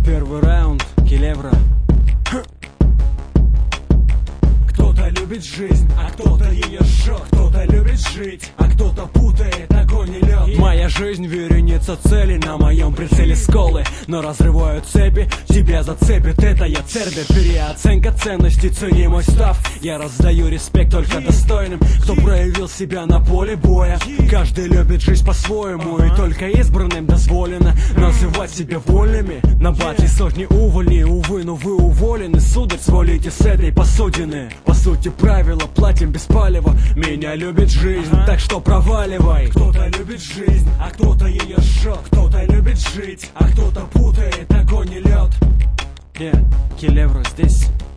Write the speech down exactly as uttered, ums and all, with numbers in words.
Первый раунд, Келевра. Кто-то любит жизнь, а кто-то ее жжет. Кто-то любит жить, а кто-то путает огонь и лед. Моя жизнь вереница целей, на моем прицеле сколы. Но разрываю цепи, тебя зацепит, это я цербер. Переоценка ценностей, цени мой став. Я раздаю респект только достойным, кто проявил себя на поле боя. Каждый любит жизнь по-своему, и только избранным дозволено называть себя вольными. На бате сотни увольней, увы, но вы уволены. Сударь, свалите с этой посудины. По сути правила, платим без палева. Меня любит жизнь, так что проваливай. Кто-то любит жизнь, а кто-то ее жжет. Кто-то любит жить, а кто-то путает огонь и лед. Yeah, Келевра здесь.